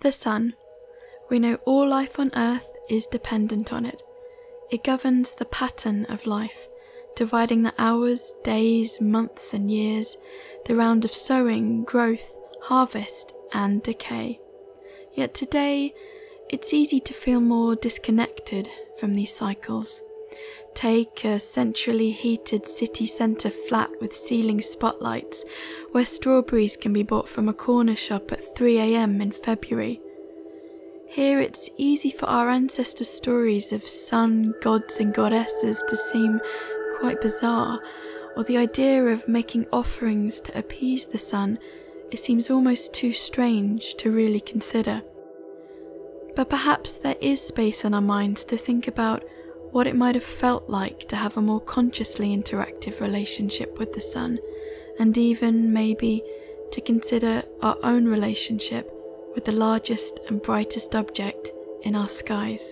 The sun. We know all life on Earth is dependent on it. It governs the pattern of life, dividing the hours, days, months and years, the round of sowing, growth, harvest and decay. Yet today, it's easy to feel more disconnected from these cycles. Take a centrally heated city centre flat with ceiling spotlights, where strawberries can be bought from a corner shop at 3 a.m. in February. Here it's easy for our ancestors' stories of sun gods and goddesses to seem quite bizarre, or the idea of making offerings to appease the sun, it seems almost too strange to really consider. But perhaps there is space in our minds to think about what it might have felt like to have a more consciously interactive relationship with the sun, and even maybe to consider our own relationship with the largest and brightest object in our skies.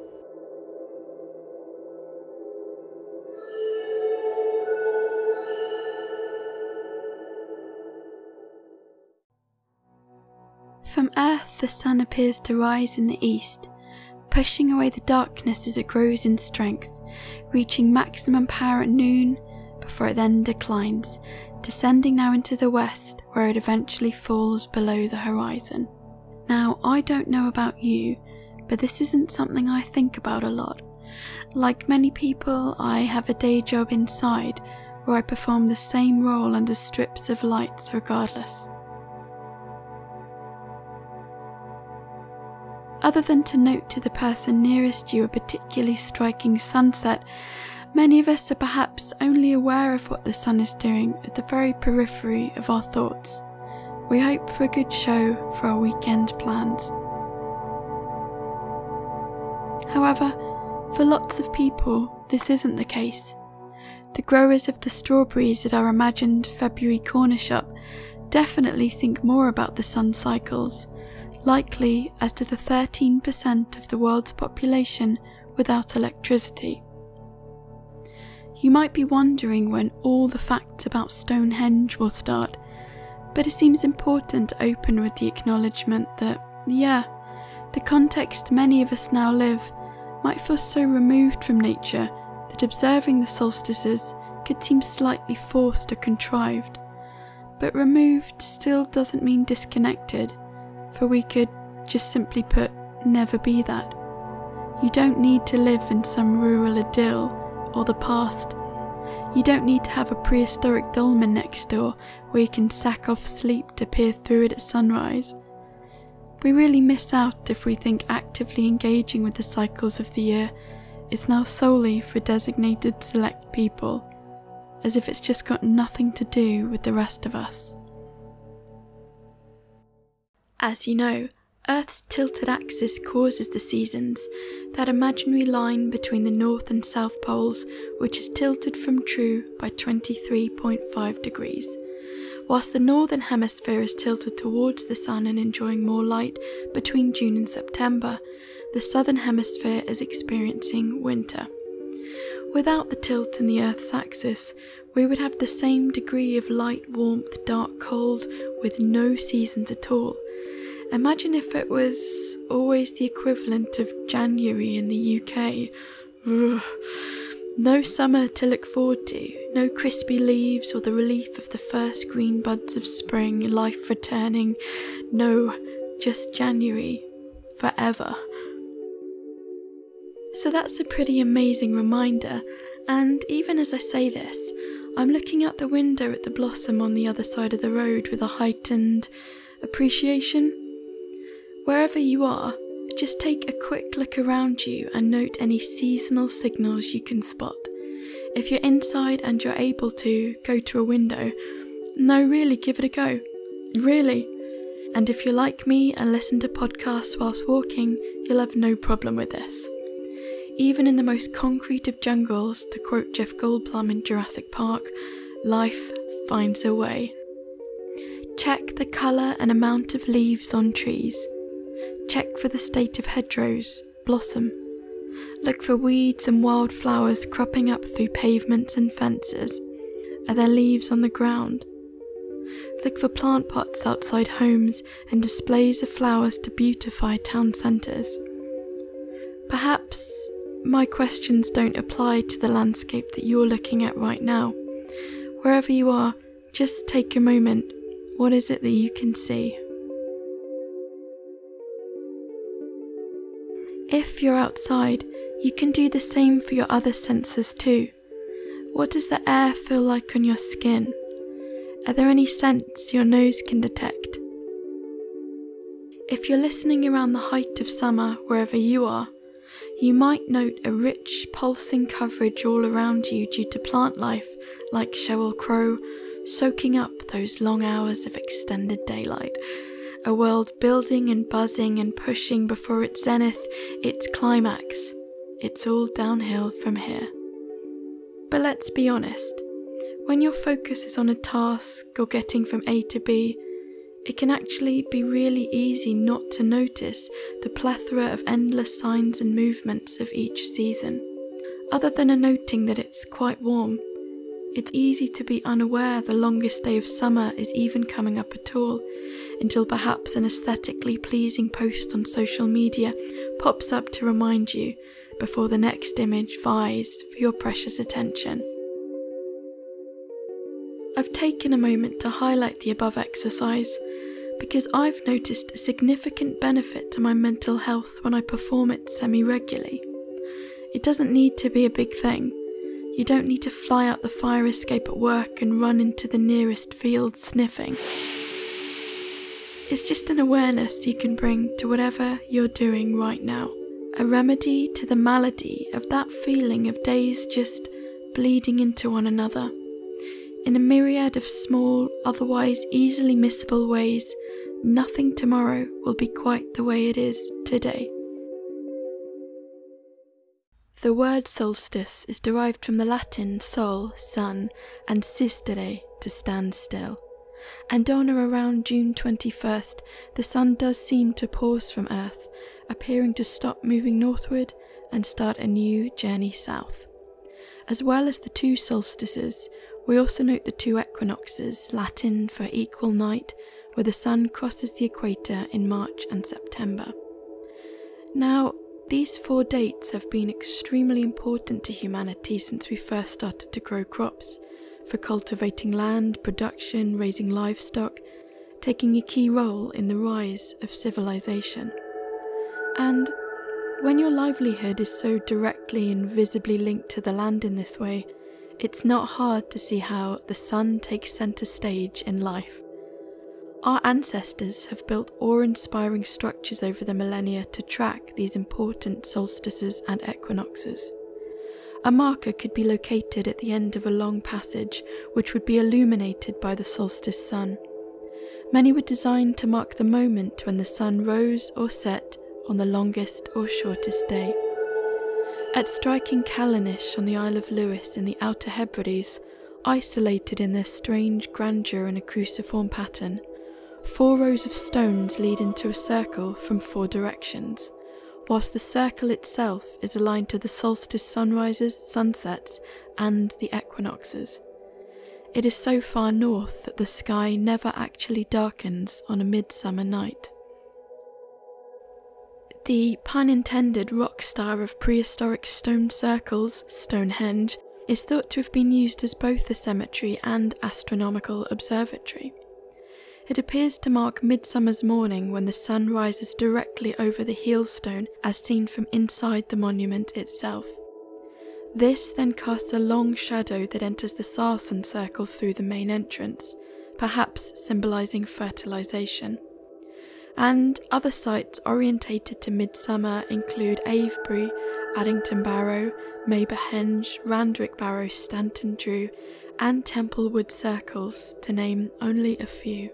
From Earth, the sun appears to rise in the east, pushing away the darkness as it grows in strength, reaching maximum power at noon before it then declines, descending now into the west where it eventually falls below the horizon. Now, I don't know about you, but this isn't something I think about a lot. Like many people, I have a day job inside where I perform the same role under strips of lights regardless. Other than to note to the person nearest you a particularly striking sunset, many of us are perhaps only aware of what the sun is doing at the very periphery of our thoughts. We hope for a good show for our weekend plans. However, for lots of people, this isn't the case. The growers of the strawberries at our imagined February corner shop definitely think more about the sun cycles, likely as to the 13% of the world's population without electricity. You might be wondering when all the facts about Stonehenge will start, but it seems important to open with the acknowledgement that, the context many of us now live might feel so removed from nature that observing the solstices could seem slightly forced or contrived. But removed still doesn't mean disconnected, for we could, just simply put, never be that. You don't need to live in some rural idyll or the past. You don't need to have a prehistoric dolmen next door where you can sack off sleep to peer through it at sunrise. We really miss out if we think actively engaging with the cycles of the year is now solely for designated select people, as if it's just got nothing to do with the rest of us. As you know, Earth's tilted axis causes the seasons, that imaginary line between the North and South poles which is tilted from true by 23.5 degrees. Whilst the Northern Hemisphere is tilted towards the Sun and enjoying more light between June and September, the Southern Hemisphere is experiencing winter. Without the tilt in the Earth's axis, we would have the same degree of light, warmth, dark, cold, with no seasons at all. Imagine if it was always the equivalent of January in the UK. Ugh. No summer to look forward to, no crispy leaves or the relief of the first green buds of spring, life returning. No, just January, forever. So that's a pretty amazing reminder, and even as I say this, I'm looking out the window at the blossom on the other side of the road with a heightened appreciation. Wherever you are, just take a quick look around you and note any seasonal signals you can spot. If you're inside and you're able to, go to a window. No, really, give it a go. Really. And if you're like me and listen to podcasts whilst walking, you'll have no problem with this. Even in the most concrete of jungles, to quote Jeff Goldblum in Jurassic Park, life finds a way. Check the colour and amount of leaves on trees. Check for the state of hedgerows, blossom. Look for weeds and wildflowers cropping up through pavements and fences. Are there leaves on the ground? Look for plant pots outside homes and displays of flowers to beautify town centres. Perhaps my questions don't apply to the landscape that you're looking at right now. Wherever you are, just take a moment. What is it that you can see? If you're outside, you can do the same for your other senses too. What does the air feel like on your skin? Are there any scents your nose can detect? If you're listening around the height of summer wherever you are, you might note a rich, pulsing coverage all around you due to plant life like Sheryl Crow soaking up those long hours of extended daylight. A world building and buzzing and pushing before its zenith, its climax. It's all downhill from here. But let's be honest, when your focus is on a task or getting from A to B, it can actually be really easy not to notice the plethora of endless signs and movements of each season. Other than a noting that it's quite warm, it's easy to be unaware the longest day of summer is even coming up at all, until perhaps an aesthetically pleasing post on social media pops up to remind you before the next image vies for your precious attention. I've taken a moment to highlight the above exercise because I've noticed a significant benefit to my mental health when I perform it semi-regularly. It doesn't need to be a big thing. You don't need to fly out the fire escape at work and run into the nearest field sniffing. It's just an awareness you can bring to whatever you're doing right now. A remedy to the malady of that feeling of days just bleeding into one another. In a myriad of small, otherwise easily missable ways, nothing tomorrow will be quite the way it is today. The word solstice is derived from the Latin sol, sun, and sistere, to stand still. And on or around June 21st, the sun does seem to pause from Earth, appearing to stop moving northward and start a new journey south. As well as the two solstices, we also note the two equinoxes, Latin for equal night, where the sun crosses the equator in March and September. Now, these 4 dates have been extremely important to humanity since we first started to grow crops, for cultivating land, production, raising livestock, taking a key role in the rise of civilization. And when your livelihood is so directly and visibly linked to the land in this way, it's not hard to see how the sun takes centre stage in life. Our ancestors have built awe-inspiring structures over the millennia to track these important solstices and equinoxes. A marker could be located at the end of a long passage, which would be illuminated by the solstice sun. Many were designed to mark the moment when the sun rose or set on the longest or shortest day. At striking Callanish on the Isle of Lewis in the Outer Hebrides, isolated in their strange grandeur in a cruciform pattern, 4 rows of stones lead into a circle from 4 directions, whilst the circle itself is aligned to the solstice sunrises, sunsets, and the equinoxes. It is so far north that the sky never actually darkens on a midsummer night. The pun-intended rock star of prehistoric stone circles, Stonehenge, is thought to have been used as both a cemetery and astronomical observatory. It appears to mark midsummer's morning when the sun rises directly over the heelstone as seen from inside the monument itself. This then casts a long shadow that enters the Sarsen circle through the main entrance, perhaps symbolising fertilisation. And other sites orientated to midsummer include Avebury, Addington Barrow, Maberhenge, Randwick Barrow, Stanton Drew, and Templewood circles, to name only a few.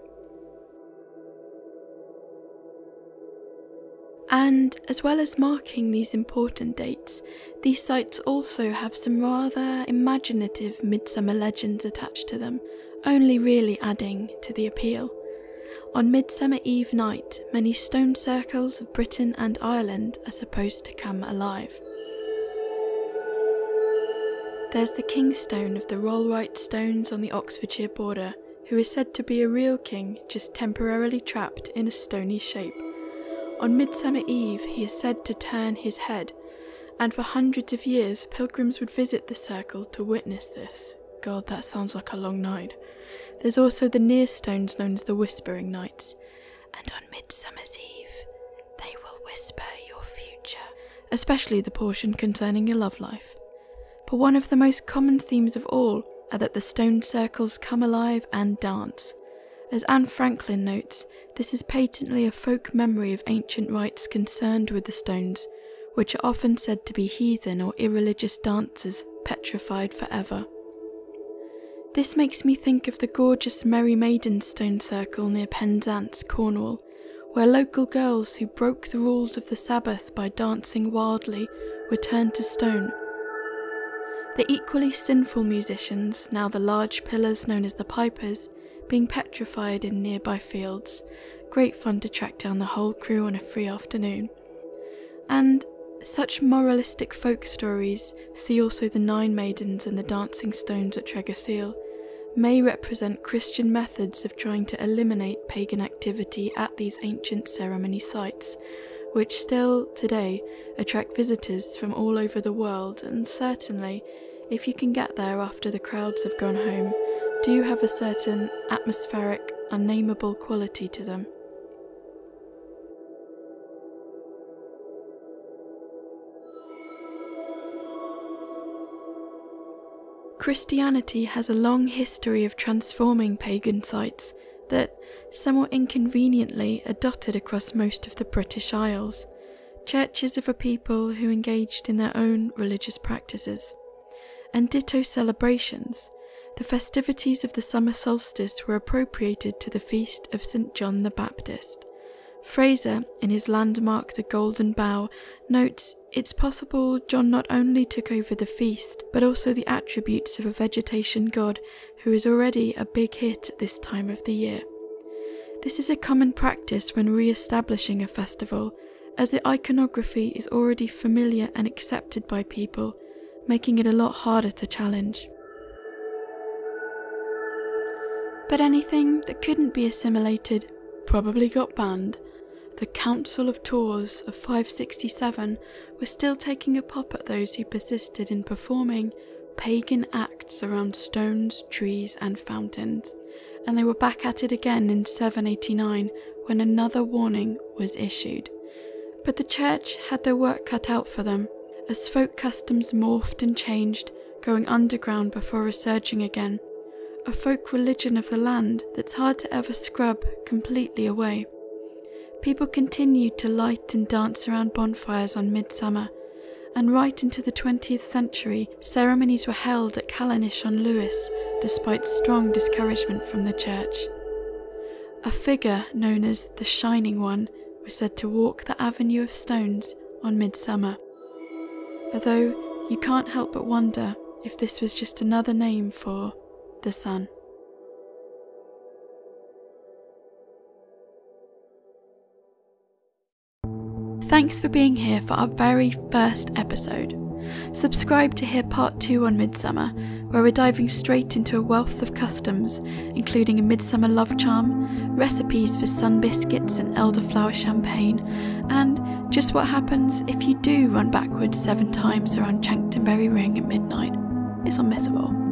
And as well as marking these important dates, these sites also have some rather imaginative midsummer legends attached to them, only really adding to the appeal. On Midsummer Eve night, many stone circles of Britain and Ireland are supposed to come alive. There's the Kingstone of the Rollright stones on the Oxfordshire border, who is said to be a real king just temporarily trapped in a stony shape. On Midsummer Eve he is said to turn his head, and for hundreds of years pilgrims would visit the circle to witness this. God, that sounds like a long night. There's also the near stones known as the Whispering Nights, and on Midsummer's Eve they will whisper your future, especially the portion concerning your love life. But one of the most common themes of all are that the stone circles come alive and dance. As Anne Franklin notes, this is patently a folk memory of ancient rites concerned with the stones, which are often said to be heathen or irreligious dancers petrified forever. This makes me think of the gorgeous Merry Maidens stone circle near Penzance, Cornwall, where local girls who broke the rules of the Sabbath by dancing wildly were turned to stone. The equally sinful musicians, now the large pillars known as the pipers, being petrified in nearby fields. Great fun to track down the whole crew on a free afternoon. And such moralistic folk stories, see also the Nine Maidens and the Dancing Stones at Tregeseal, may represent Christian methods of trying to eliminate pagan activity at these ancient ceremony sites, which still, today, attract visitors from all over the world, and certainly, if you can get there after the crowds have gone home, do have a certain atmospheric, unnameable quality to them. Christianity has a long history of transforming pagan sites that, somewhat inconveniently, are dotted across most of the British Isles, churches of a people who engaged in their own religious practices. And ditto celebrations, the festivities of the summer solstice were appropriated to the feast of St. John the Baptist. Fraser, in his landmark The Golden Bough, notes it's possible John not only took over the feast, but also the attributes of a vegetation god who is already a big hit at this time of the year. This is a common practice when re-establishing a festival, as the iconography is already familiar and accepted by people, making it a lot harder to challenge. But anything that couldn't be assimilated probably got banned. The Council of Tours of 567 was still taking a pop at those who persisted in performing pagan acts around stones, trees and fountains, and they were back at it again in 789 when another warning was issued. But the church had their work cut out for them, as folk customs morphed and changed, going underground before resurging again, a folk religion of the land that's hard to ever scrub completely away. People continued to light and dance around bonfires on midsummer, and right into the 20th century, ceremonies were held at Callanish on Lewis, despite strong discouragement from the church. A figure known as the Shining One was said to walk the Avenue of Stones on midsummer, although you can't help but wonder if this was just another name for the sun. Thanks for being here for our very first episode. Subscribe to hear part 2 on Midsummer, where we're diving straight into a wealth of customs, including a midsummer love charm, recipes for sun biscuits and elderflower champagne, and just what happens if you do run backwards 7 times around Chanctonbury Ring at midnight. It's unmissable.